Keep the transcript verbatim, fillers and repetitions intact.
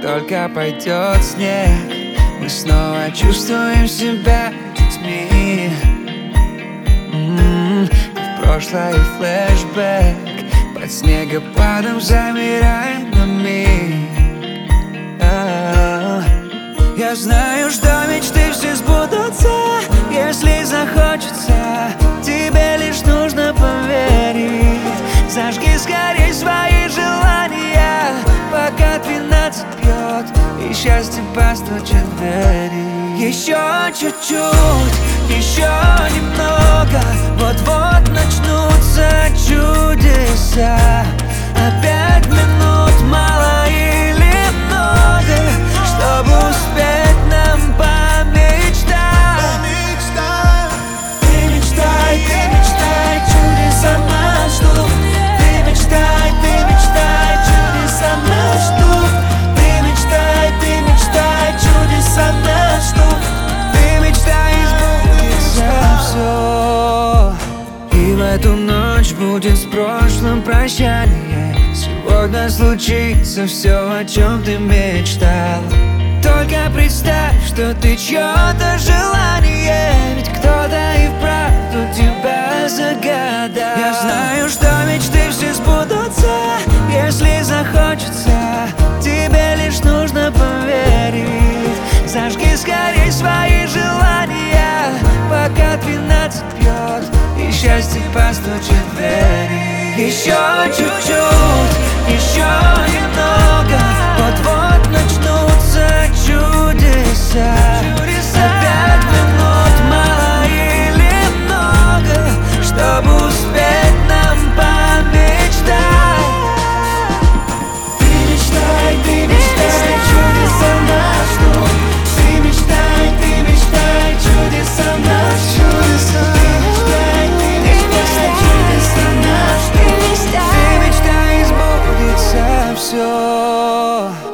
только пойдет снег, мы снова чувствуем себя детьми. М-м-м, в прошлое флешбэк, под снегопадом замираем на миг. А-а-а. Я знаю, что мечты все сбудутся, если захочется. Тебе лишь нужно поверить. Зажги скорей свои желания, пока двенадцать бьет и счастье постучит в двери. Еще чуть-чуть, еще немного, вот-вот начнутся чудеса. Опять минут мало или много, чтобы успеть нам помечтать. Ты мечтай, ты мечтай, чудеса нас ждут. Ты мечтай, ты мечтай, чудеса нас ждут. Ты мечтай, ты мечтай, чудеса нас ждут. Ты мечтай, избудется все. И в эту ночь будет с прошлым прощание. Сегодня случится все, о чем ты мечтал. Только представь, что ты чье-то желание, ведь кто-то и вправду тебя загадал. Я знаю, что мечты все сбудутся, если захочется. Тебе лишь нужно поверить. Зажги скорей свои желания, пока двенадцать бьет и счастье постучит в двери. Еще чуть-чуть, еще немного, вот-вот начнутся чудеса. Опять минут мало или много, чтобы успеть нам помечтать. Ты мечтай, ты мечтай, чудеса нас ждут. Ты мечтай, ты мечтай, чудеса нас ждут. Ты мечтай, ты мечтай, чудеса нас ждут. Ты мечтай, избудется все.